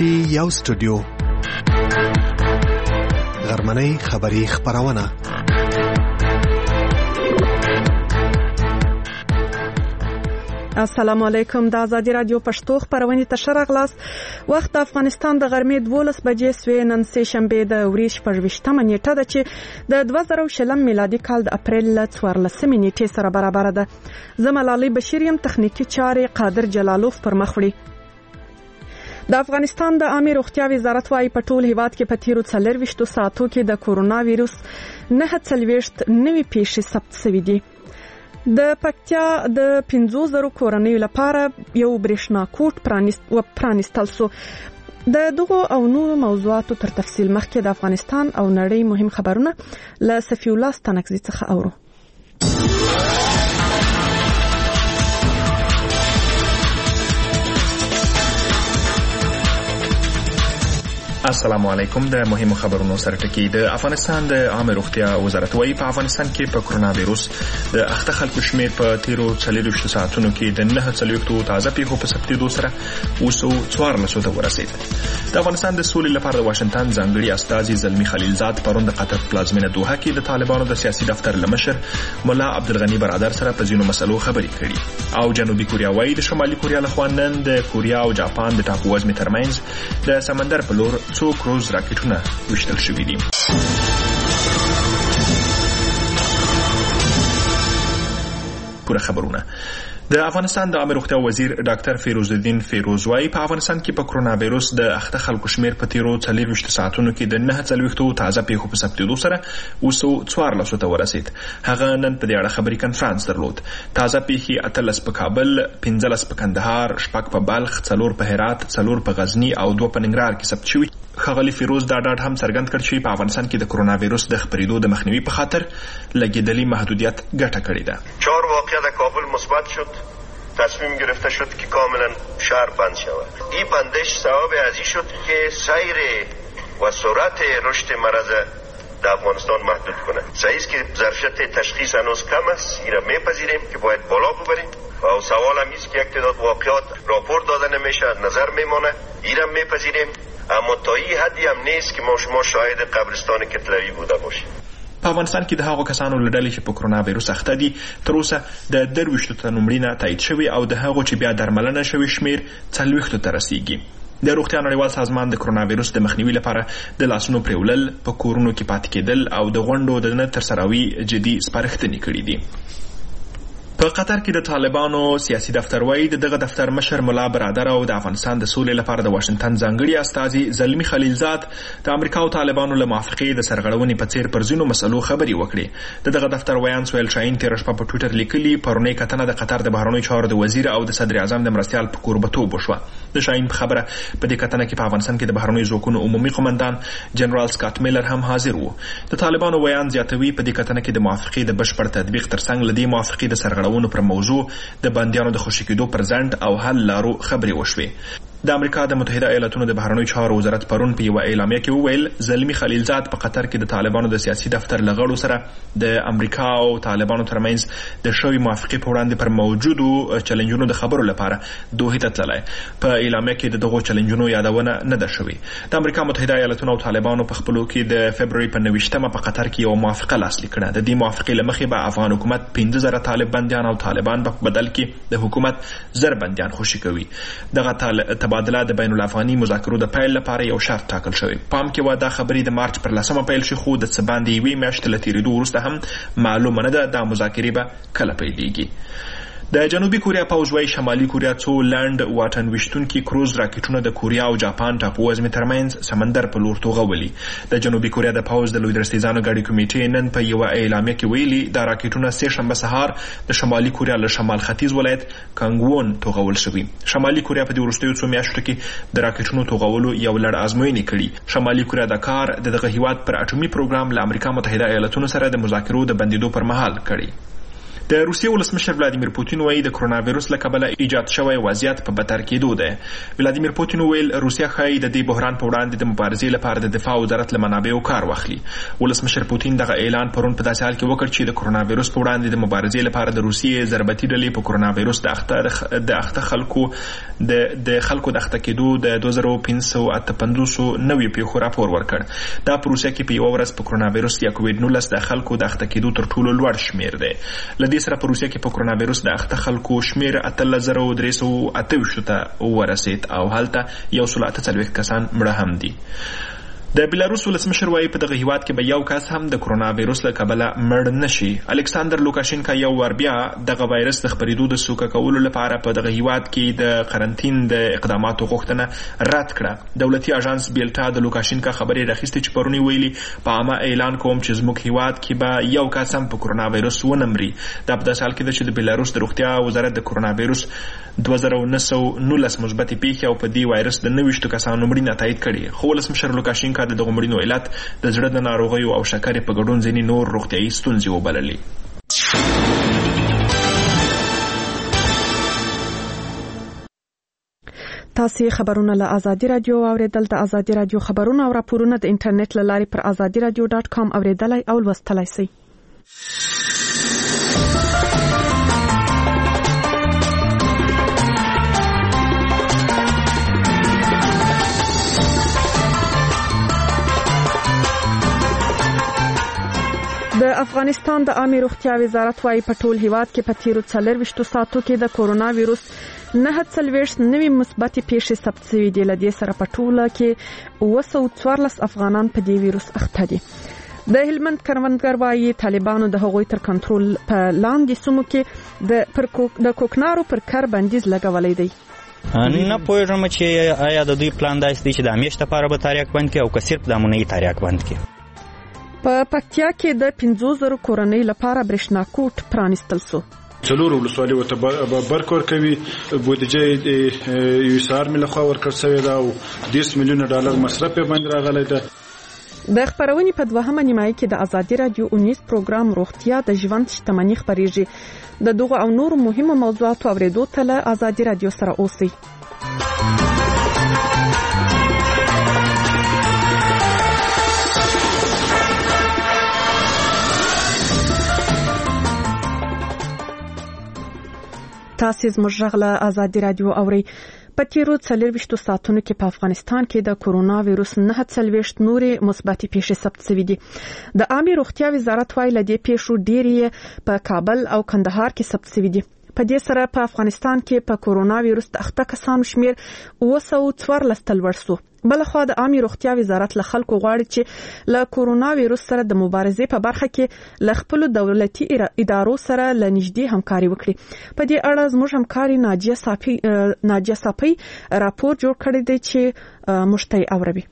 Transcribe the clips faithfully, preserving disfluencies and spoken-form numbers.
دی یو سټوډیو غرمنۍ خبری خبرونه. السلام علیکم. د آزادی رادیو پښتو خبرونه ته شرغلاس. وخت افغانستان د غرمې دولس بجې سوې. نن سه شنبه د ورځ شپږویشتمه نیټه ده چې د دوه زره شلم میلادي کال د اپریل څوارلسمې نیټې سره برابر ده. زملالي بشیر یم، تخنیکی چارې قادر جلالوف پر مخ وړي. د افغانستان د عامه روغتیا وزارت وايي په ټول هیواد کې په تیرو څلورویشتو ساعتو کې د کورونا وایروس نه څلوېښت نوي پیښې ثبت شوې دي. د پکتیا د پنځو زرو کورنیو لپاره یو برېښنا کوټ پرانیست و پرانیستل شو. د دغو او نورو موضوعاتو تر تفصیل مخکې د افغانستان او نړۍ مهم خبرونه له صفی الله ستانکزي څخه اورو. السلام علیکم. د مهمو خبرونو سره ټکی. د افغانستان د عامه روغتیا وزارت وايي په افغانستان کې په کرونا وایروس د اخته خلکو شمیر په تیرو څلوېښتو ساعتونو کې د نه څلوېښتو تازه پیښو په ثبتېدو سره اوس څوارلسو ته ورسېد. د افغانستان د سولې لپاره د واشنگټن ځانګړي استازي زلمی خلیلزاد پرون د قطر پلازمینه دوحه کې د طالبانو د سیاسي دفتر لمشر مولا عبدالغنی برادر سره په ځینو مسلو خبرې کړي. او جنوبي کوریا وايي د شمالي کوریا لخوا نن د کوریا او جاپان د ټاپو وزمې ترمنځ د سمندر په لور څو کروز راکټونه وشتل شوي دي. پوره خبرونه. د افغانستان د عامه روغتیا وزیر ډاکټر فیروز الدین فیروز وايي په افغانستان کې په کرونا وایروس د اخته خلکو شمیر په تیرو څلوېښتو ساعتونو کې د نه څلوېښتو تازه پیښو په ثبتېدو سره اوس څوارلسو ته ورسېد. هغه نن په دې اړه خبري کنفرانس درلود. تازه پیښې اتلس په کابل، پنځلس په کندهار، شپږ په بلخ، څلور په هرات، څلور په غزني او دوه په ننګرهار کې ثبت شوي. ښاغلي فیروز دا ډاډ هم څرګند کړ چې په افغانستان کې د کرونا وایروس د خپرېدو د مخنیوي په خاطر لګېدلي محدودیت ګټه کړې ده. چهار واقعه در کابل مثبت شد. تصمیم گرفته شد که کاملا شهر بند شود. این بندش سبب ازی شد که سیر و سرعت رشد مرض در افغانستان محدود کنه. صحیح است که ظرفیت تشخیص هنوز کم است. این را میپذیریم که باید بالا ببریم. و سوال هم است که یک تعداد واقعات راپور داده نمیشه، از نظر میمانه. این را میپذیریم، اما تا این حدی هم نیست که ما شما شاهد قبرستان کتلوی بوده باشیم. په افغانستان کې د هغو کسانو له ډلې چې په کرونا وایروس اخته دي تر اوسه د درویشتو تنو مړینه تایید شوې او د هغو چې بیا درملنه شوي شمیر څلوېښتو ته رسیږي. د روغتیا نړیوال سازمان د کرونا وایروس د مخنیوي لپاره د لاسونو پریولل، په کورونو کې پاتې کېدل او د غونډو د نه ترسروي جدي سپارښتنې کړي دي. په قطر کې د طالبانو سیاسي دفتر وايي د دغه دفتر مشر مولا برادر او د افغانستان د سولې لپاره د واشنگټن ځانګړي استازي زلمی خلیلزاد د امریکا او طالبانو له موافقې د سرغړونې په څیر پر ځینو مسلو خبرې وکړې. د دغه دفتر ویان سویل شاهین تېره شپه په ټویټر لیکلي پرونۍ کتنه د قطر د بهرنیو چارو د وزیر او د صدر اعظم د مرستیال په کوربتوب وشوه. د شاهین په خبره په دې کتنه کې په افغانستان کې د بهرنیو ځواکونو عمومي قومندان جنرال سکاټ میلر هم حاضر وو. د طالبانو ویان زیاتوي په دې کتنه کې د موافقې د بشپړ تطبیق ترڅنګ له دې موافقې د سرغړونو پر موضوع د بندیانو د خوشي کېدو پر ځنډ او حل لارو خبرې وشوې. د امریکا د متحده ایالاتونو د بهرنیو چارو وزارت پرون په یوه اعلامیه کې وویل زلمی خلیلزاد په قطر کې د طالبانو د سیاسي دفتر له غړو سره د امریکا او طالبانو ترمنځ د شوی موافقې په وړاندې پر موجودو چیلنجونو د خبرو لپاره دوحې ته تللی. په اعلامیه کې د دغو چیلنجونو یادونه نه ده شوې. د امریکا متحده ایالاتونو او طالبانو په خپلو کې د فبروري په نویشتمه په قطر کې یوه موافقه لاسلیک کړه. د دې موافقې له مخې به افغان حکومت پنځه زره طالب بندیان او طالبان په بدل کې د حکومت زر بندیان خوشي کوي. دغه تبادله د بین الافغاني مذاکرو د پیل لپاره یو شرط ټاکل شوی. پام کې و دا خبرې د مارچ پر لسمه پیل شي، خو د څه باندې یوې میاشتې له تېرېدو وروسته هم معلومه نه ده دا مذاکرې به کله پیلېږي. د جنوبي کوریا پوځ وايي شمالي کوریا څو لنډ واټن ویشتونکي کروز راکټونه د کوریا او جاپان ټاپو وزمې ترمنځ سمندر په لور توغولي. د جنوبي کوریا د پوځ د لوی درستیزانو ګاډي کمیټې نن په یوه اعلامیه کې ویلي دا راکټونه سه شنبه سهار د شمالي کوریا له شمال ختیځ ولایت کانګوون توغول شوي. شمالي کوریا په دې وروستیو څو میاشتو کې د راکټونو توغولو یو لړ ازموینې کړي. شمالي کوریا دا کار د دغه هیواد پر اټومي پروګرام له امریکا متحده ایالاتونو سره د مذاکرو د بندېدو پر مهال کړي. د روسیې ولسمشر ولادیمیر پوتین وایي د کرونا وایرس له کبله ایجاد شوی وضعیت په بدتر کېدو دی. ولادیمیر پوتین ویل روسیه ښایي د دې بحران په وړاندې د مبارزې لپاره د دفاع وزارت له منابعو کار واخلي. ولسمشر پوتین دغه اعلان پرون په داسې حال کې وکړ چې د کرونا وایرس په وړاندې د مبارزې لپاره د روسیې ضربتي ډلې په کرونا وایرس د اخته د اخته خلکو د د خلکو د اخته کېدو د دوه زره پنځه سوه اته پنځوس نوي پیښو راپور ورکړ. دا په روسیه کې په یوه ورځ په کرونا وایرس یا کوویډ نولس د خلکو د اخته کېدو تر ټولو لوړ شمیر دی. له دې سره په روسیه کې په کرونا وایرس د اخته خلکو شمیر اتلس زره درې سوه اته ویشت ته ورسید او هلته یو سل اته څلوېښت کسان مړه هم دي. د بیلاروس ولسمشر وایي په دغه هیواد کې به یو کس هم د کرونا وایرس له کبله مړ نشي. الکساندر لوکاشینکا یو وار بیا دغه وایرس د خپرېدو د سوکه کولو لپاره په دغه هیواد کې د قرنطین د اقداماتو غوښتنه رد کړه. دولتي اژانس بیلټا د لوکاشینکا خبرې راخیستې چې پرونی ویلي په عامه اعلان کوم چې زموږ هیواد کې به یو کس هم په کرونا وایرس ونه مري. دا په داسې حال کې ده چې د بیلاروس د روغتیا وزارت د کرونا وایرس دوه زره نه سوه نولس مثبتې پیښې او په دې وایرس د نویشتو کسانو مړینه تایید کړې. خو ولسمشر لوکاشینکا د دغو مړینو علت د زړه د ناروغیو او شکرې په ګډون ځینې نور روغتیایي ستونزې وبللې. تاسو خبرونه له آزادي رادیو اوریدل. د آزادي رادیو خبرونه او راپورونه د انټرنیټ له لارې پر آزادي رادیو ډاټ کام اوریدلای او لوستلای شئ. د افغانستان د عامه روغتیا وزارت وايي په ټول هیواد کې په تیرو څلوېښتو ساعتو کې د کورونا وایرس نه څلوېښت نوي مثبتې پیښې ثبت شوي دي. له دې سره په ټوله کې اوه سوه څوارلس افغانان په دې وایرس اخته دي. د هلمند کروندګر وايي طالبانو د هغوی تر کنټرول په لاندې سیمو کې د د کوکنارو پر کار بندیز لګولی دی. نه پوهېږم چې آیا د دوی پلان داسې دی چې د همیش لپاره به تاریخ بند کړي او که صرف د امونۍ تاریخ بند کړي. په پکتیا کې د پنځو زرو کورنۍ لپاره برېښنا کوټ پرانیستل شو. څلور ولسوالۍ ورته برق ورکوي. بودیجه یو سار مې لخوا ورکړل شوې ده او دېرش میلیونه ډالر مصرف یې باندې راغلی ده. د خپرونې په دوهمه نیمایي کې د ازادي رادیو اونیز پروګرام روغتیا د ژوند شتمني خپرېږي. د دغو او نورو مهمو موضوعاتو اورېدو ته له ازادي رادیو سره اوسئ. تاسو زموږ غږ له آزادي رادیو اورئ. په تیرو څلوېښتو ساعتونو کې په افغانستان کې د کورونا وایرس نه څلوېښت نورې مثبتې پیښې ثبت شوي دي. د عامه روغتیا وزارت وايي له دې پیښو ډېرې په کابل او کندهار کې ثبت شوي دي. په دې سره په افغانستان کې په کورونا وایرس د اخته کسانو شمیر اوه سوه څوارلس ته لوړ شو. بلخوا د عامه روغتیا وزارت له خلکو غواړي چې له کورونا وایرس سره د مبارزې په برخه کې له خپل دولتي ادارو سره له نږدې همکاري وکړي. په دې اړه زموږ همکاري ناجیه صافي ناجیه صافي راپور جوړ کړی دی چې مشتي اوروي.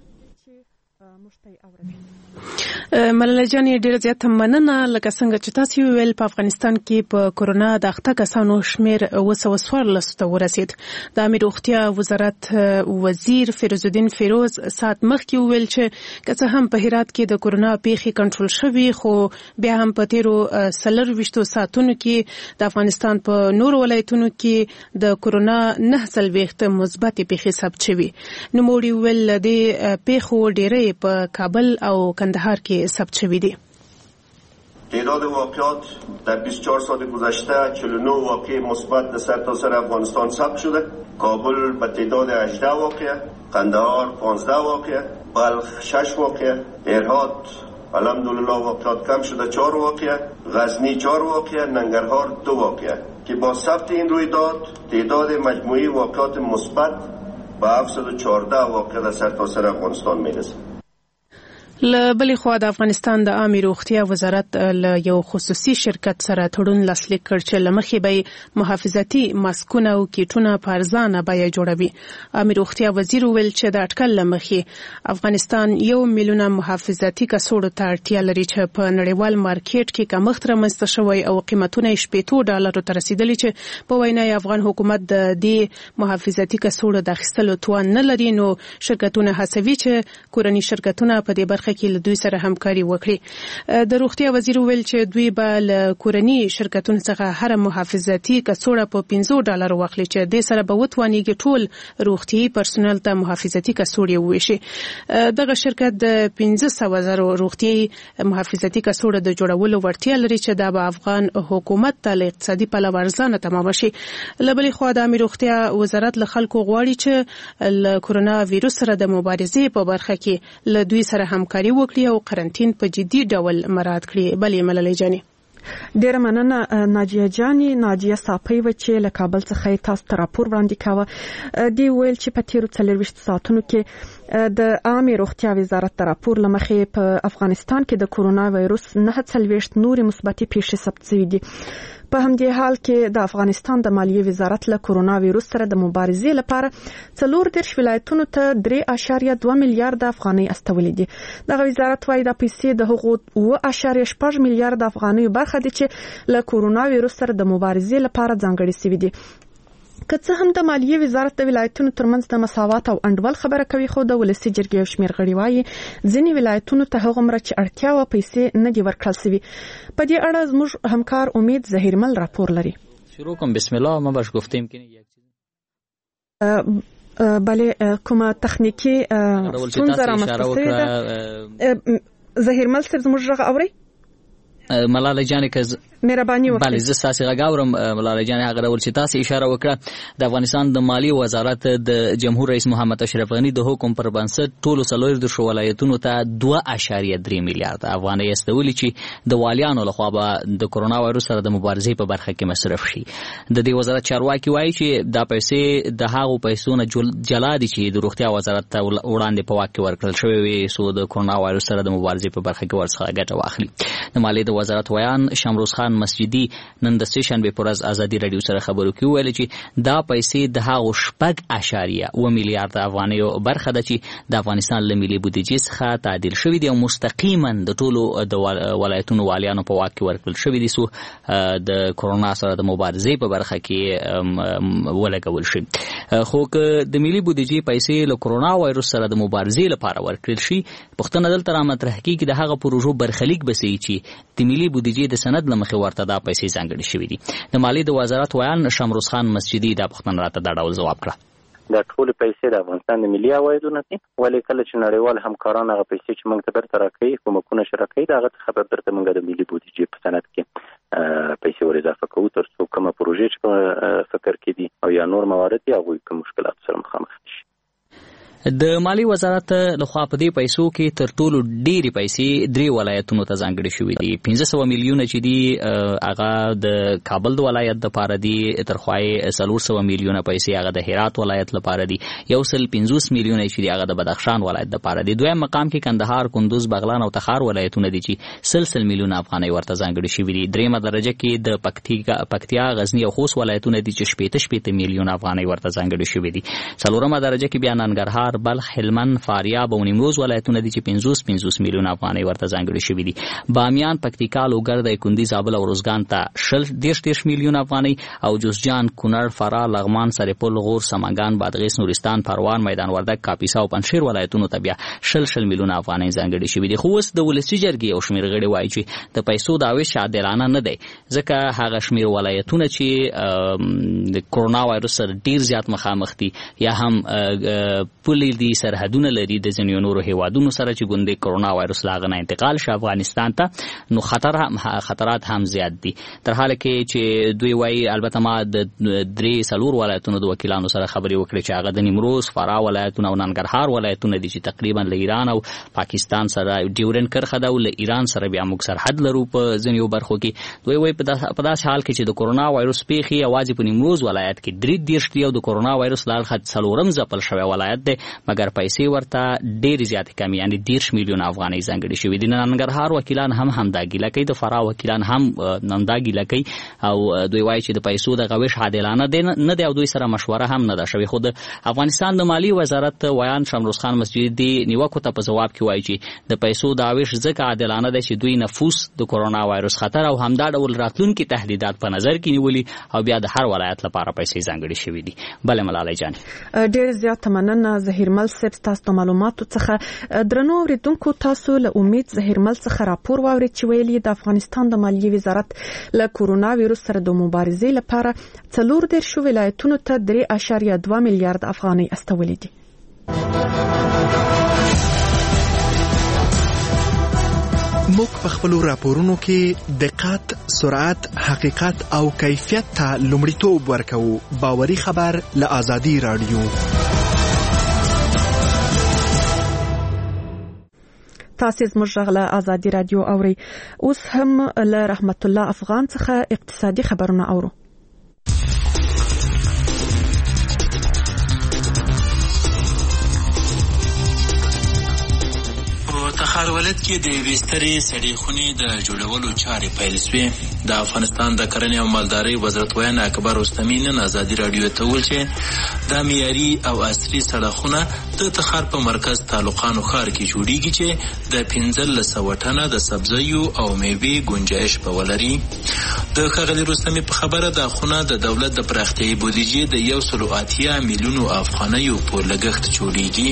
ملاله جان ډیره زیاته مننه. لکه څنګه چې تاسو ویل په افغانستان کې په کورونا د اخته کسانو شمیر اوه سوه څوارلس ته ورسید. د عامه روغتیا وزارت وزیر فیروز الدین فیروز ساعت مخکې ویل چې که څه هم په هرات کې د کورونا پیښې کنټرول شوي خو بیا هم په تیرو څلوېښتو ساعتونو کې د افغانستان په نورو ولایتونو کې د کورونا نه څلوېښت مثبتې پیښې ثبت شوي. نوموړي ویل د پیښو ډیرې په کابل او کندهار کې ثبت شوی دی. تعداد واقعات در بیست و چهار ساعت گذشته چهل و نه واقعه مثبت در سرتاسر افغانستان ثبت شده. کابل به تعداد هجده واقعه، قندهار پانزده واقعه، بلخ شش واقعه، هرات الحمدلله واقعات کم شده چهار واقعه، غزنی چهار واقعه، ننگرهار دو واقعه که با ثبت این رویداد تعداد مجموعی واقعات مثبت به هفتصد و چهارده واقعه در سرتاسر افغانستان میرسه. له بلې خوا د افغانستان د عامه روغتیا وزارت له یو خصوصي شرکت سره تړون لاسلیک کړ چې له مخې به محافظتي ماسکونه او کیټونه په ارزانه بیه جوړوي. عامه روغتیا وزیر ویل چې د اټکل له مخې افغانستان یو میلیونه محافظتي کڅوړو ته اړتیا لري چې په نړیوال مارکیټ کې کمښت رامنځته شوی او قیمتونه یې شپېتو ډالرو ته رسیدلي چې په وینا افغان حکومت د دې محافظتي کڅوړو د اخیستلو توان نه لري. نو شرکتونه هڅوي چې کورني شرکتونه په دې برخه برخه کې له دوی سره همکاري وکړي. د روغتیا وزیر ویل چې دوی به له کورني شرکتونو څخه هر محافظتي کڅوړه په پنځه ډالر واخلي چې د سره به وتوانیږي ټول روغتي پرسونل ته محافظتي کڅوړې وویشي. دغه شرکت د پنځه سوه زره روغتي محافظتي کڅوړه د جوړولو وړتیا لري چې دا به افغان حکومت ته له اقتصادي پلوه ارزانه تمام شي. له بلې خوا د امیر روغتیا وزارت له خلکو غواړي چې له کورونا وایرس سره د مبارزې په برخه کې له دوی سره همکاري وکړي او قرنټین په جدي ډول مراعات کړي. بلې ملالۍ جانې ډیره مننه ناجیه جاني. ناجیه صافی و چې له کابل څخه تاسو ته راپور وړاندې کاوه. دی ویل چې په تیرو څلوېښتو ساعتونو کې د عامه روغتیا وزارت د راپور لمخې په افغانستان کې د کورونا وایرس نه څلوېښت نورې مثبتې پیښې ثبت شوې دي. په همدې حال کې د افغانستان د مالیې وزارت له کورونا وایرس سره د مبارزې لپاره څلور دېرش ولایتونو ته درې اعشاریه دوه میلیارډ افغانۍ استولې دي. دغه وزارت وايي د پیسې د هغو اوه اعشاریه شپږ میلیارډ افغانۍ برخه دي چې له کورونا وایرس سره د مبارزې لپاره ځانګړې شوې دي. که څه هم د مالیې وزارت د ولایتونو ترمنځ د مساوات او انډول خبره کوي، خو د ولسي جرګې یو شمېر غړي وايي ځینې ولایتونو ته هغومره چې اړتیا وه پیسې نه دي ورکړل شوي. په دې اړه زموږ همکار امید ظهیرمل راپور لري. شروع کوم. بسم الله. ما باش گفتیم که یک چیز بله کومه تخنیکی ستونزه رامنځته شوې ده. ظهیرمل صاحب زموږ غږ اورئ؟ ملاله جانې که مهرباني وکړئ. بله، زه ستاسې غږ اورم ملاله جانې. هغه ډول چې تاسې اشاره وکړه، د افغانستان د مالیې وزارت د جمهور رئیس محمد اشرف غني د حکم پر بنسټ ټولو څلور دېرشو ولایتونو ته دوه اعشاریه درې میلیارده افغانۍ استولي چې د والیانو لخوا به د کورونا وایرس سره د مبارزې په برخه کې مصرف شي. د دې وزارت چارواکي وایي چې دا پیسې د هغو پیسو نه جلا دي چې د روغتیا وزارت ته وړاندې په واک کې ورکړل شوې وي څو د کورونا وایرس سره د مبارزې په برخه کې ورڅخه ګټه واخلي. د مالیې د وزارت ویان شمروز خان مسجدي نن د سه شنبې پر ورځ ازادي رادیو سره خبرو کې ویل چې دا پیسې د هغو شپږ اعشاریه اوه میلیارده افغانیو برخه ده چې د افغانستان له ملي بودیجې څخه تعدیل شوي دي او مستقیما د ټولو د ولایتونو والیانو په واک کې ورکړل شوي دي څو د کورونا سره د مبارزې په برخه کې ولګول شي. خو که د ملي بودیجې پیسې له کورونا وایرس سره د مبارزې لپاره ورکړل شي، پوښتنه دلته رامطرح کېږي د هغه پروژو برخلیک به څه وي چې د ملي بودیجې د سند له مخې ورته دا پیسې ځانګړې شوي دي. د مالیې د وزارت ویان شمروز خان مسجدي دا پوښتنه راته دا ډول ځواب کړه. دا ټولې پیسې د افغانستان د ملي عوایدو نه دي، ولې کله چې نړیوال همکاران هغه پیسې چې موږ ته بیرته راکوي، کومکونه چې راکوي، د هغه څخه به بیرته موږ د ملي بودیجې په سند کې پیسې ور اضافه کوو تر څو کومه پروژې چې په فکر کې دي او یا نور موارد دي هغوی کوم مشکلات سره مخامخ شي. د مالی وزارت لخوا په دې پیسو کې تر ټولو ډېری پیسې درې ولایتونو ته ځانګړې شوې دي. پنځه سوه میلیونه چې دي هغه د کابل د ولایت دپاره دي، تر خوا یې څلور سوه میلیونه پیسې هغه د هرات ولایت لپاره دي، یو سل پنځوس میلیونه چې دي هغه د بدخشان ولایت دپاره دي. دویم مقام کې کندهار، کندوز، بغلان او تخار ولایتونه دي چې سل سل میلیونه افغانۍ ورته ځانګړې شوي دي. دریمه درجه کې د پکتیا، غزني او خوست ولایتونه دي چې شپېته شپېته میلیونه افغانۍ ورته ځانګړې شوي دي. څلورمه درجه کې بیا ننګرهار، بلخ، هلمند، فاریاب او نیمروز ولایتونه دي چې پنځوس پنځوس میلیونه افغانۍ ورته ځانګړې شوي دي. بامیان، پکتیکا، لوګر، کندز، زابل او روزګان ته شل دېرش دېرش میلیونه افغانۍ او جوزجان، کونړ، فراه، لغمان، سرپل، غور، سمنګان، بادغیس، نورستان، پروان، میدان وردګ، کاپیسا او پنجشیر ولایتونو ته بیا شل شل میلیونه افغانۍ ځانګړې شوي دي. خو اوس د ولسي جرګې یو شمېر غړي وایي چې د پیسو دا ویش عادلانه نه دی، ځکه هغه شمېر ولایتونه چې د کورونا وایرس سره ډېر زیات مخامخ دي یا هم پولې دي، سرحدونه لري د ځینو نورو هیوادونو سره چې ګوندې کورونا وایرس له هغه نه انتقال شي افغانستان ته، نو خطر هم خطرات هم زیات دي. تر حاله کې چې دوی وایي، البته ما د درې څلور ولایتونو د وکیلانو سره خبرې وکړې چې هغه د نیمروز، فراه ولایتونه او ننګرهار ولایتونه دي چې تقریبا له ایران او پاکستان سره ډیورنډ کرښه ده او له ایران سره بیا موږ سرحد لرو په ځینو برخو کې. دوی وایي په داسې حال کې چې د کورونا وایرس پیښې یوازې په نیمروز ولایت کې درې دېرش دي او د کورونا وایرس له اړخه څلورم ځپل شوی ولایت دی، مګر پیسې ورته ډېرې زیاتې کمې یعنې دېرش میلیونه افغانۍ ځانګړې شوي دي. ننګرهار وکیلان هم همدا ګیله کوي، د فراه وکیلان هم همدا ګیله کوي او دوی وایي چې د پیسو دغه ویش عادلانه نه دی او دوی سره مشوره هم نه ده شوې. خو د افغانستان د مالی وزارت ویان شمروز خان مسجدي نیوکو ته په ځواب کې وایي چې د پیسو دا ویش ځکه عادلانه دی چې دوی نفوس د کورونا وایرس خطر او همدا ډول راتلونکي تهدیدات په نظر کې نیولي او بیا د هر ولایت لپاره پیسې ځانګړې شوي دي. بله ملالۍ جانې، ډېر زیات مننه زهیرمل صاحب تاسو د معلوماتو څخه درنو اوریدونکو تاسو له امید زهیرمل څخه راپور واورئ چې ویلي د افغانستان د مالیې وزارت له کورونا وایروس سره د مبارزې لپاره څلور دېرش ولایتونو ته درې اعشاریه دوه میلیارډ افغانۍ استولې دي. موږ په خپلو راپورونو کې دقت، سرعت، حقیقت او کیفیت ته لومړیتوب ورکوو. باوري خبر له آزادي رادیو. تاسو زموږ غږ له آزادي رادیو اورئ. اوس هم له رحمت الله افغان څخه اقتصادي خبرونه اورو. تخار ولایت کې د یوې سترې سړې خونې د جوړولو چارې پیل شوې. د افغانستان د کرنې او مالدارۍ وزارت ویان اکبر رستمي نن ازادي راډیو ته وویل چې دا معیاري او عصري سړکونه د تخار په مرکز تعلقانو ښار کې جوړیږي چې د پنځلس سوه ټنه د سبزیو او میوې ګنجایش به ولري. د ښاغلي رستمي په خبره دا خونه د دولت د پراختیایي بودیجې د یو سلو اتیا میلیونو افغانیو په لګښت جوړیږي.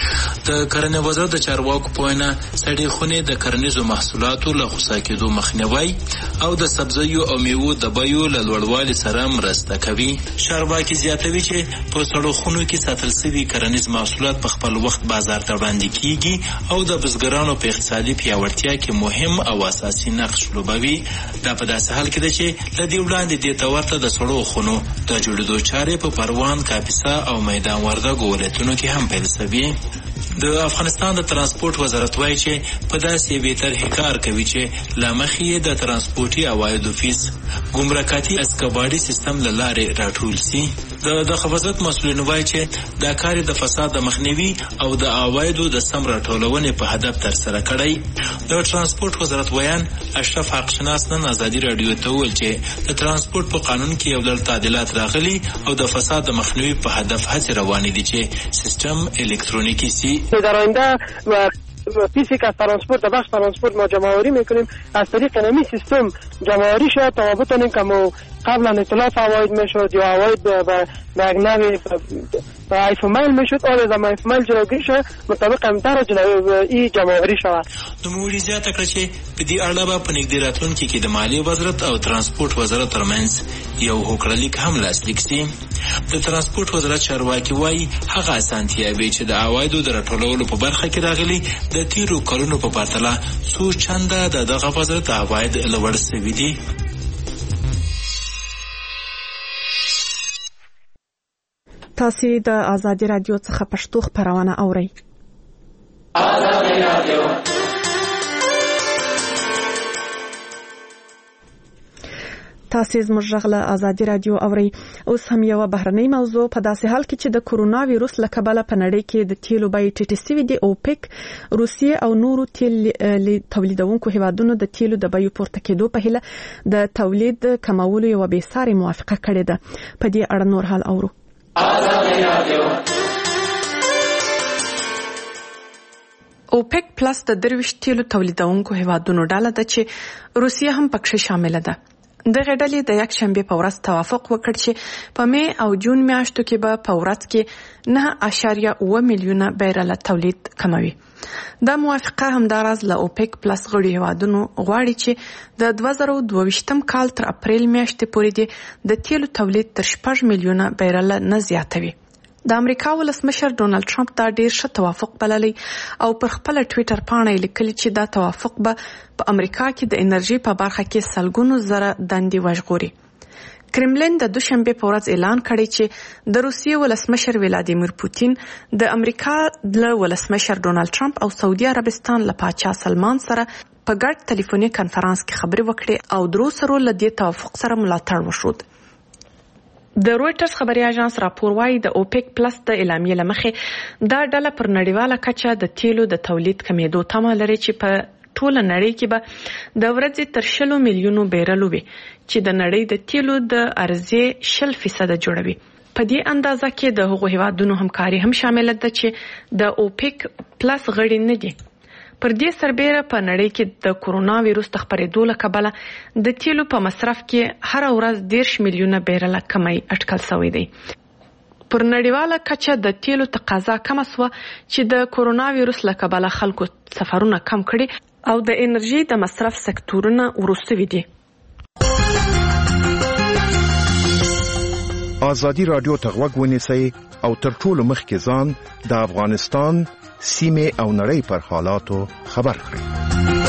د کرنې وزارت د چارواکو په وینا سړې خونې د کرنیزو محصولاتو له خسا کېدو مخنیوی او د سبزیو او میوو د بیو له لوړوالي سره مرسته کوي. چارواکي زیاتوي چې په سړو خونو کې ساتل شوي کرنیز محصولات په خپل وخت بازار ته وړاندې کیږي او د بزګرانو په اقتصادي پیاوړتیا کې مهم او اساسي نقش لوبوي. دا په داسې حال کې ده چې له دې وړاندې دې ته ورته د سړو خونو د جوړېدو چارې په پروان، کاپیسا او میدان وردګو ولایتونو کې هم پیل شوي. د افغانستان د ترانسپورت وزارت وایي چې په داسې یوې طرحې کار کوي چې له مخې یې د ترانسپورتي عوایدو فیس ګمرکاتي اسکباډي سیستم له لارې راټول سي. د دغه وزارت مسؤلین وایي چې دا کار د فساد د مخنیوي او د عوایدو د سم راټولونې په هدف ترسره کړی. د ترانسپورت وزارت ویان اشرف حقشناس نن ازادي راډیو ته وویل چې د ترانسپورت په قانون کې یو ډول تعدیلات راغلي او د فساد د مخنیوي په هدف هڅې روانې دي چې سیستم الکترونیکی سي. در آینده و پیسی که از ترانسپورت و بخش ترانسپورت ما جمع‌آوری میکنیم از طریق نمی سیستم جمع‌آوری شد تا بتونیم که ما قبلا اطلاف عواید میشد یا عواید به یک نوی و ایف مایل میشد آن از ایف مایل جلوگیری شد مطابق امتر ای جمع‌آوری شود. نوموړي زیاته کړه چې په دې اړه به په نږدې راتلونکي کې د مالیې وزارت او ترانسپورت وزارت ترمنځ یو هوکړلیک هم لاسلیک سي. د ترانسپورت وزارت چارواکي وایي هغه اسانتیاوې چې د عوایدو د راټولولو په برخه کې راغلي د تیرو کلونو په پرتله څو چنده د دغه وزارت عواید لوړ شوي دي. تاسو د آزادي رادیو څخه پښتو خبرونه اورئ. آزادي رادیو تاسو زموږ غږ له آزادي رادیو اورئ. اوس هم یو بهرنۍ موضوع په داسې حال کې چې د کورونا وایروس له کبله په نړۍ کې د تیلو بیې ټیټې شوې دي. اوپک روسیې او نورو تیل تولیدونکو هیوادونو د تیلو د بیو پورته کېدو په هیله د تولید کمولو یوه بېسارې موافقه کړې ده. په دې اړه نور حال اورو. اوپک پلس د درویشت تیلو تولیدونکو هیوادونو ډله ده چې روسیه هم پکې شامل ده. دغه ډلې د یک شنبه په ورځ توافق وکړ چې په می او جون میاشتو کې به په ورځ کې نه اعشاریه اوه میلیونه بیرل تولید کموي. دا موافقه همداراز له اوپک پلس غړي هیوادونو غواړي چې د دوه زره دوه ویشتم کال تر اپریل میاشتې پورې د تیلو تولید تر شپږ میلیونه بیرل نه زیاتوي. د امریکا ولسمشر ډونالد ټرمپ دا ډیر ښه توافق بللی او پر خپل ټویټر باندې لیکلی چې دا توافق به په امریکا کې د انرژي په برخه کې سلګونو زره دندې وژغوري. کرملین د دوشنبه په ورځ اعلان کړی چې د روسیې ولسمشر ولادیمیر پوتین د امریکا د ولسمشر ډونالد ټرمپ او سعودي عربستان له پاچا سلمان سره په ګډ ټلیفوني کانفرنس کې خبرې وکړې او درو سره له دې توافق سره ملاتړ وشود. د رويټرز خبري اژانس راپور وايي د اوپک پلس د اعلامیې لمخې دا ډله پر نړیواله کچه د تیلو د تولید کمیدو تمه لري چې په ټوله نړۍ کې به د ورځې تر شلو میلیونو بیرلو وي چې د نړۍ د تیلو د عرضې شل فیصد جوړوي. په دې اندازه کې د هغو هیوادونو همکاري هم شامل ده چې د اوپک پلس غړي نه دي. پر دې سربېره په نړۍ کې د کورونا وایروس د خپرېدو له کبله د تیلو په مصرف کې هر ورځ دیرش میلیونه بیرله کمی اټکل شوی دی. پر نړیواله کچه د تیلو تقاضا کمه سوه چې د کورونا وایرس له کبله خلکو سفرونه کم کړي او د انرژي د مصرف سکتورونه ورستوي دي. ازادي رادیو ته غوږ ونیسئ او تر ټولو مخکې ځان د افغانستان سیمې او نړۍ پر حالاتو خبر کړئ.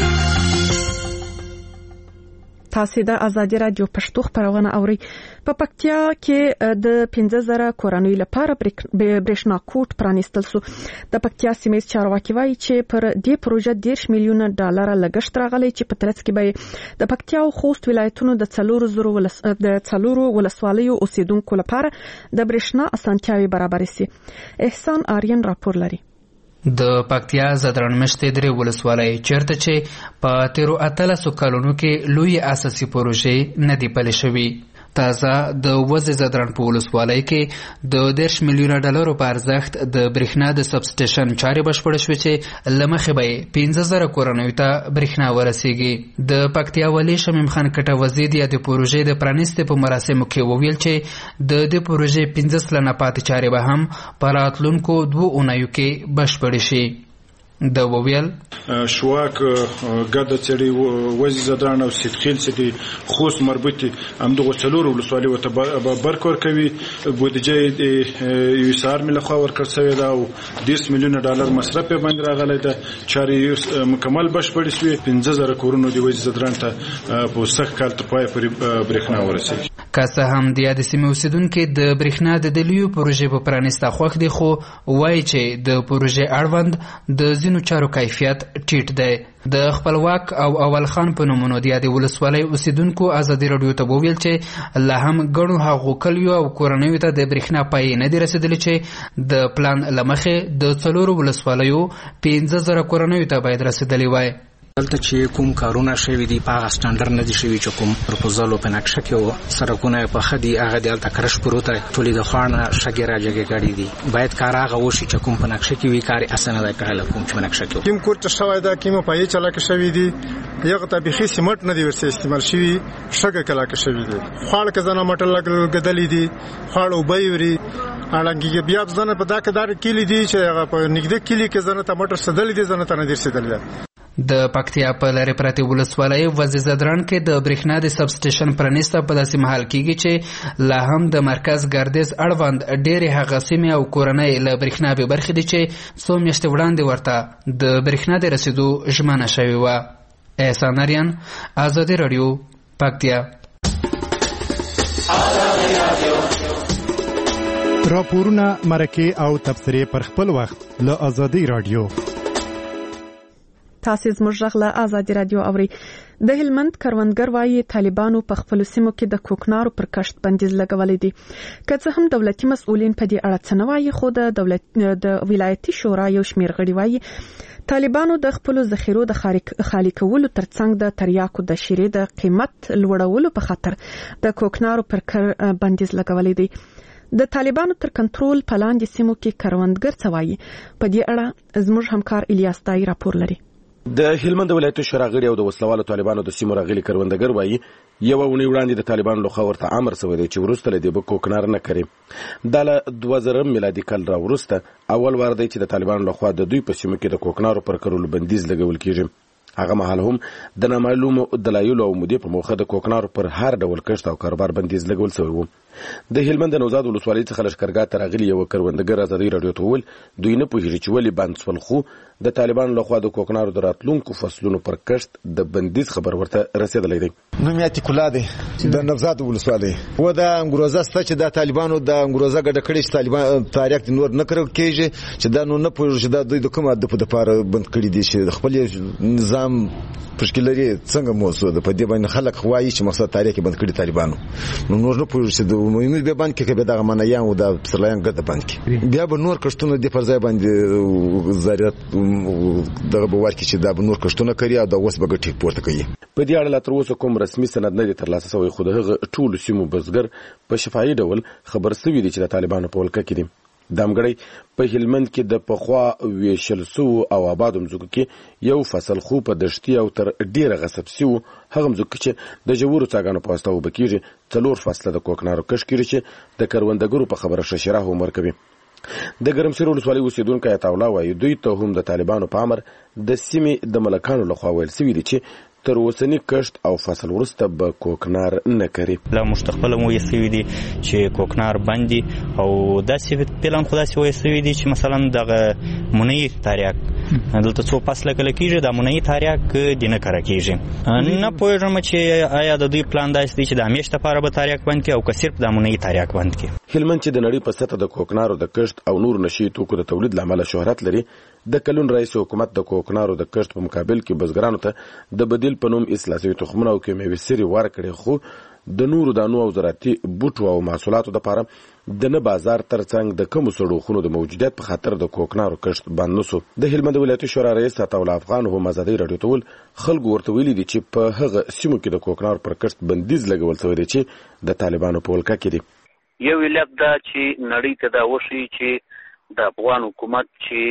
تاسو د ازادي رادیو پښتو خبرونه اورئ. په پکتیا کې د پنځه زره کورنۍ لپاره برېښنا کوټ پرانیستل شو. د پکتیا سیمې چارواکي وایي چې پر دې پروژه دېرش میلیونه ډالر لګښت راغلی چې په ترڅ کې به د پکتیا او خوست ولایتونو د څلورو زرو ولس د څلورو ولسوالیو اوسیدونکو لپاره د برېښنا اسانتیاوي برابرې شي. احسان آریان راپور لري. د پکتیا زدرنمشتې درې ولسوالۍ چیرته چې په تیرو اتلسو کلونو کې لوی اساسي پروژې نه دي پلي شوي. تازه د وزې زدرن په ولسوالۍ کې د دېرش میلیونه ډالرو په ارزښت د برېښنا د سب سټیشن چارې بشپړې شوې چې له مخې به یې پنځه زره کورنیو ته برېښنا ورسیږي. د پکتیا والي شمیم خان کټه وزیر یا د پروژې د پرانیستې په مراسمو کې وویل چې د دې پروژې پنځه سلنه پاتې چارې به هم په راتلونکو دوو اونیو کې بشپړې شي. د وویل شواک ګډه چړې وزې زدان او سیدخیل چې خوست مربوطي همدغه څلورو ولسوالۍ ته برکور کوي. بودجه یو سار مل خو ورکړ شوی دا او دېرش میلیونه ډالر مصرف باندې راغلی دا چارې مکمل بشپړې شوې. پنځه زره کورونو دی وزې زدان ته په سخت کال تر پای پورې برېښنا ورسېږي. که څه هم د یادې سیمې اوسېدونکي د برېښنا د دلیو پروژې په پرانیسته خوښ دي خو وایي چې د پروژې اړوند د ځینو چارو کیفیت ټیټ دی. د خپلواک او اول خان په نومونو د یادې ولسوالۍ اوسېدونکو ازادي راډیو ته وویل چې لا هم ګڼو هغو کلیو او کورنیو ته د برېښنا پایې نه دي رسېدلې چې د پلان له مخې د څلورو ولسوالیو پنځه زره کورنیو ته باید رسېدلې وای. دلته چې کوم کارونه شوي دي په هغه سټانډرډ نه دي شوي چې کوم پروپوزل په نقشه کې و. سړکونه په ښه دي هغه دلته کرش پروت دی. ټولې د خواړه شګې راجګې کړي دي. باید کار هغه وشي چې کوم په نقشه کې وي کار اسانه دی کړل کوم چې په نقشه کې کوم کوټ شوی دا کوم پای چلاک شوی دي یغه ته بخي سیمټ نه دی ورسې استعمال شوی شګه کلاک شوی دي. خواړه کزنه مټل لګدلې دي خواړه وبېوري اړانګي بیا ځنه په دا کدار کلی دي چې هغه په نګد کلی کې ځنه ټماټر سدل دي ځنه تنه دي سدل. د پکتیا په لرې پرتې ولسوالۍ وزې زدران کې د برېښنا د سب سټیشن پرانیسته په داسې مهال کېږي چې لا هم د مرکز ګردیز اړوند ډېرې هغه سیمې او کورنۍ له برېښنا بې برخې دي چې څو میاشتې وړاندې ورته د برېښنا د رسېدو ژمنه شوې وه. احسان اریان، ازادي راډیو، پکتیا. راپورونه، مرکې او تبصرې پر خپل وخت له ازادي راډیو. تاسو زموږ غږ له ازادي راډیو اورئ. د هلمند کروندګر وایي طالبانو په خپل سیمو کې د کوکنارو پر کښت بندیز لګولې دي. که څه هم دولتي مسؤلین په دې اړه څه نه وایي خو د دولت د ولایتي شورا یو شمېر غړي وایي طالبانو د خپل ذخیرو د خالي کولو ترڅنګ د تریاکو د شیرې د قیمت لوړولو په خاطر د کوکنارو پر بندیز لګولې دي. د طالبانو تر کنټرول په لاندې سیمو کې کروندګر څه وایي په دې اړه زموږ همکار الیاس دای راپور لري. د هلمند ولایت شورا غړي او د وسلوالو طالبانو د سیمو راغلي کروندګر وایي یو ونی وړاندې د طالبانو لخوا ورته امر شوی دی چې وروسته له دې به کوکنار نه کړي. دا له دوه زره میلادي کال را وروسته اول وار دی چې د طالبانو لخوا د دوی په سیمو کې د کوکنارو پر کرلو بندیز لګول کیږي. هغه مهال هم د نامعلومو دلایلو او مودې په موخه د کوکنارو پر هر ډول کښت او کاروبار بندیز لګول شوی و. د هلمند نوزاد ولسوالۍ څخه لښکرګاه ته راغلي یو کروندګر ازادي راډیو ته وویل دوی نه پوهېږي چې ولې بند شول خو د طالبانو لخوا د کوکنارو د راتلونکو فصلونو پر کښت د بندیز خبر ورته رسېدلی دی. نوم یې اتیق الله دی د نوزاد ولسوالۍ و د انګروزه سته چې د طالبانو د انګروزه ګډه کړې چې طالبان تاریخ نور نه کړل کېږي چې دا نو نه پوهېږي چې دا دوی د کومه هدف دپاره بند کړي دي چې خپل نظام پشکې لري څنګه موضوع ده په دې باندې خلک وایي چې مقصد تاریخ بند کړي طالبانو نو نور نه پوهېږي چې د عمومي به بند کړي که به دغه منایان او د پسرلیان ګډه بند کړي بیا به نور کښتونه دې پر ځای باندې زراعت دغه به ورکړي چې دا به نور کښتونه کوي او دا اوس به ګټې پورته کوي. په دې اړه لا تر اوسه کوم رسمي سند نه دی ترلاسه شوی خو د هغه ټولو سیمو بزګر په شفاهي ډول خبر شوي دي چې د طالبانو په ولکه کې دي. دامګړی په هلمند کې د پخوا ویشل سو او آبادو مځکو کې یو فصل خو په دشتي او تر ډیره غصب سو هغه مځکو چې د ژورو څاګانو په واسطه وبه کېږي څلور فصله د کوکنارو کښت کېږي چې د کروندګرو په خبره ششره هم ورکوي. د ګرمسیر ولسوالۍ اوسیدونکی عطاالله وایي دوی ته هم د طالبانو په امر د سیمې د ملکانو لخوا ویل سوي دي چې تر اوسنی کښت او فصل وروسته به کوکنار نه کوي. لا مشتخپل مو یې سوي دي چې کوکنار بند دي او داسې پلان خو داسې وایي سوي دي چې مثلا دغه منی تاریاک دلته څو فصله کله کېږي د منی تاریاک دې نه کره کېږي. نه پوهېږم چې آیا د دوی پلان داسې دی چې د همیش دپاره به تاریاک بند کړي او که صرف د منی تاریاک بند کړي. هلمند چې د نړۍ په سطحه د کوکنارو د کښت او نور نشي توکو د تولید له امله شهرت لري، د کلون رئیس حکومت د کوکنارو د کښت په مقابل کې بزګرانو ته د بدیل په نوم اصلاح شوي تخمونه او کیمیاوي سرې ورکړي، خو د نورو دانو او زراعتي بوټو او محصولاتو دپاره د نه بازار ترڅنګ د کمو سړوخونو د موجودیت په خاطر د کوکنارو کښت بند نسو. د هلمند ولایتي شورا رئیس عطاالله افغان هم ازادۍ راډیو ته ویل خلکو ورته ویلي دي چې په هغه سیمو کې د کوکنارو پر کښت بندیز لګول شوی دی چې د طالبانو په ولکه کې دي. یو علت دا چې نړۍ ته دا وښیي چې د افغان حکومت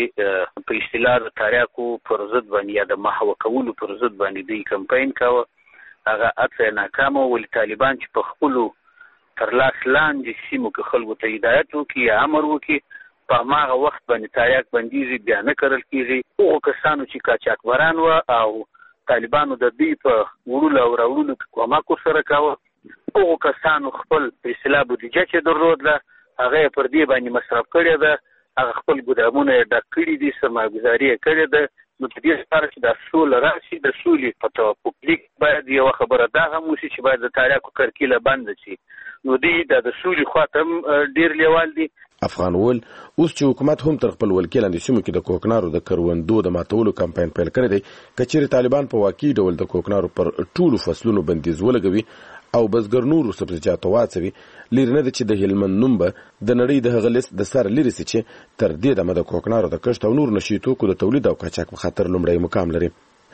چې په اصطلاح د تاریاکو پر ضد باندې یا د محو کولو پر ضد باندې دوی کمپاین کاوه، هغه اته ناکامه. ولې طالبان چې په خپلو تر لاس لاندې سیمو کې خلکو ته هدایت وکړي یا امر وکړي په هماغه وخت باندې تاریاک بندیزي بیا نه کرل کېږي. هغو کسانو چې قاچاقبران وه او طالبانو د دوی په وړلو او راوړلو کې کومک ورسره کاوه، هغو کسانو خپل په اصطلاح بودیجه چې درلوده هغه یې پر دې باندې مصرف کړې ده، هغه خپل ګودامونه یې ډک کړي دي، سرمایه‌ګذاري یې کړې ده. نو د دې لپاره چې دا سوله راشي، د سولې په توافق لیک باید یوه خبره دا هم وشي چې باید د تاریاکو کرکیله بنده شي. نو دوی دا د سولې خواته هم ډېر لیوال دي. افغان ول اوس چې حکومت هم تر خپل ولکې لاندې سیمو کې د کوکنارو د کروندو د ماتولو کمپاین پیل کړی دی، که چیرې طالبان په واقعي ډول د کوکنارو پر ټولو فصلونو بندیز ولګوي او بزګر نورو سبزیجاتو واچوي، لري نه ده چې د هلمند نوم به د نړۍ د هغه لیست د سره لري سي چې تر دې دمه د کوکنارو د کښت او نور نشي توکو د تولید او قاچاق په خاطر لومړی مقام لري.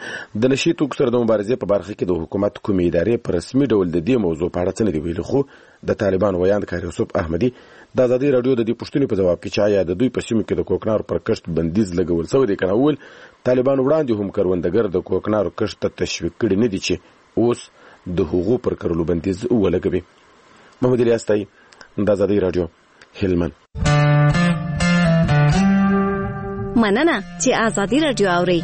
د نشي توکو سره د مبارزې په برخه کې د حکومت کومې ادارې په رسمي ډول د دې موضوع په اړه څه نه دي ویلي، خو د طالبان ویاند کار یوسف احمدي د ازادۍ راډیو د دې پوښتنې په ځواب کې چې آیا د دوی په سیمو کې د کوکنارو پر کښت بندیز لګول شوی دی که نه، وویل طالبان وړاندې هم کروندګر د کوکنارو کښت ته تشویق کړي نه دي چې اوس د هغو پر کرلو بندیز ولګوي. محمد الیاس تای، د ازادۍ راډیو، هلمند. مننه چې ازادۍ راډیو اورئ.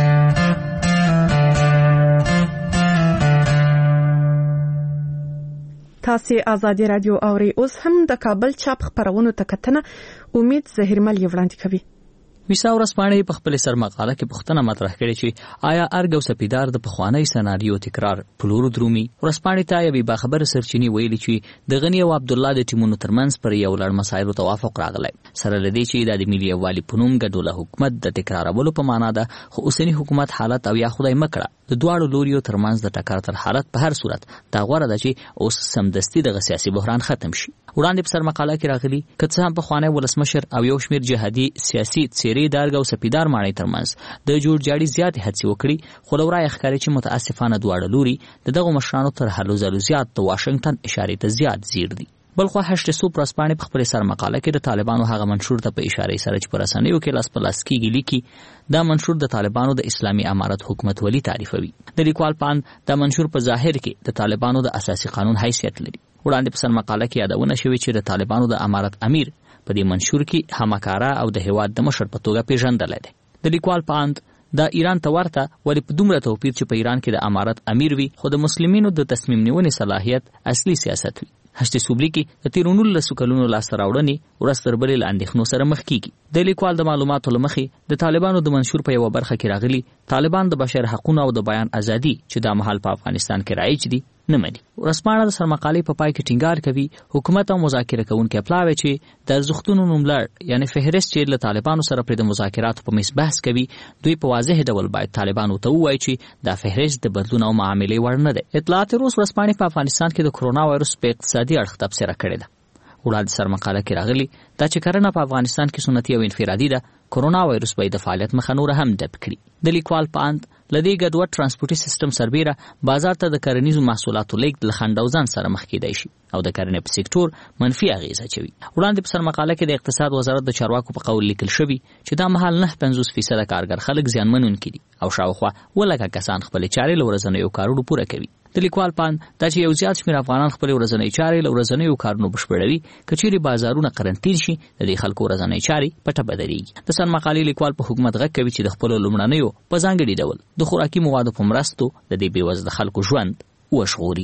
تاسو ازادي رادیو اوري. اوس هم د کابل چاپ خبرونو ته کتنه امید زهیرمل وړاندې کوي. ویسا ورسپانې په خپل سر مقاله کې پوښتنه مطرح کړې چې آیا ارګ او سپیدار د پخوانی سناریو تکرار پلورو درومي. ورسپانې ته یوې باخبره سرچینې ویلي چې د غنی او عبد الله د ټیمونو ترمنځ پر یو لړ مسایلو توافق راغلی، سره لدی چې د ملي یووالي په نوم ګډوله حکومت د تکرارولو په معنا ده، خو اوسنی حکومت حالت او یا خدای مکړه د دواړو لوریو ترمنځ د ټکر تر حالت په هر صورت دا غوړه ده چې اوس سمدستي د سیاسي بحران ختم شي. وړاندې په سر مقاله کې راغلي که څه هم پخوانی ولسمشر او یو شمېر جهادي سیاسي څېرې د ارګ او سپیدار ماڼۍ ترمنځ د جوړجاړي زیاتې هڅې وکړي، خو له ورایه ښکاري چې متاسفانه دواړه لوري د دغو مشرانو تر هلو ځلو زیات د واشنګټن اشارې ته زیات ځیر دي. بلخوا هشت سو پرسپانې په خپل سر مقاله کې د طالبانو هغه منشور ته په اشاره سره چې پر رسنیو کې لاس په لاس کېږي لیکي دا منشور د طالبانو د اسلامي امارت حکومت ولی تعریفوي. د لیکوال پان دا منشور په ظاهر کې د طالبانو د اساسي قانون حیثیت لري. وړاندې په سر مقاله کې یادونه شوې چې د طالبانو د امارت امیر په دې منشور کې همکاره او د هیواد د مشر په توګه پیژندل دي. د لیکوال پاند د ایران ته ورته ولې په دومره توپیر چې په ایران کې د امارت امیر وي خو د مسلمانینو د تصمیم نیونې صلاحیت اصلي سیاست وي. هشت صوبلي کې د تیرونو لسو کلونو لاسته راوړنې ورځ تر بلې له اندېښنو سره مخ کیږي. د لیکوال د معلوماتو له مخې د طالبانو د منشور په یوه برخه کې راغلي طالبان د بشر حقوقو او د بیان ازادي چې د مهال په افغانستان کې رایج دي نه مني. ورسپانه د سرمقالې په پای کې ټینګار کوي حکومت او مذاکره کوونکي پلاوي چې د ارزښتونو نوملړ یعنی فهرست چې له طالبانو سره پر د مذاکراتو په میز بحث کوي، دوی په واضح ډول باید طالبانو ته ووایي چې دا فهرست د بدلون او معاملې وړ نه دی. اطلاعات روس ورسپانه په افغانستان کې د کرونا وایرس په اقتصادي اړخ تبصره کړې ده. وړاندې سر مقاله کې راغلي دا چې کرنه په افغانستان کې سنتي او انفرادي ده، کورونا وایرس به د فعالیت مخه نور هم ډب کړي. د لیکوال په اند لدې ګډوډ ترانسپورتي سیستم سربیره بازار ته د کرنیزو محصولاتو لیږد له خنډ او ځان سره مخ کېدای شي او د کرنې په سکتور منفي اغیزه اچوي. وړاندې په سر مقاله کې د اقتصاد وزارت د چارواکو په قول لیکل شوي چې دا مهال نه پنځوس فیصد کارګر خلک زیانمنونکي دي او شاوخوا ولکه کسان خپل چارې له ورځنیو کارونو پوره کوي. د لیکوال پان دا چې یو زیات شمېر افغانان خپل ورځنی چارې له ورځنیو کارونو بشپړوي، کچېرې بازارونه قرنطین شي د دې خلکو ورځنی چارې پټه بدلېږي. د سر مقالې لیکوال په حکومت غږ کوي چې د خپلو لومړنیو په ځانګړي ډول د خوراکي موادو په مرستو د دې بېوزله خلکو ژوند وژغوري.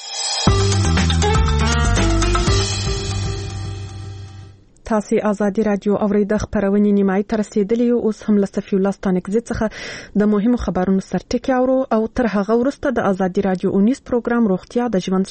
تاسو آزادي رادیو اورید خبرونه نیمای تر رسیدلی او اوس هم لصفی الله ستانکزی څخه د مهمو خبرونو سرټکی اورو او تر هغه وروسته د آزادي رادیو اونیس پروګرام روغتیا د ژوند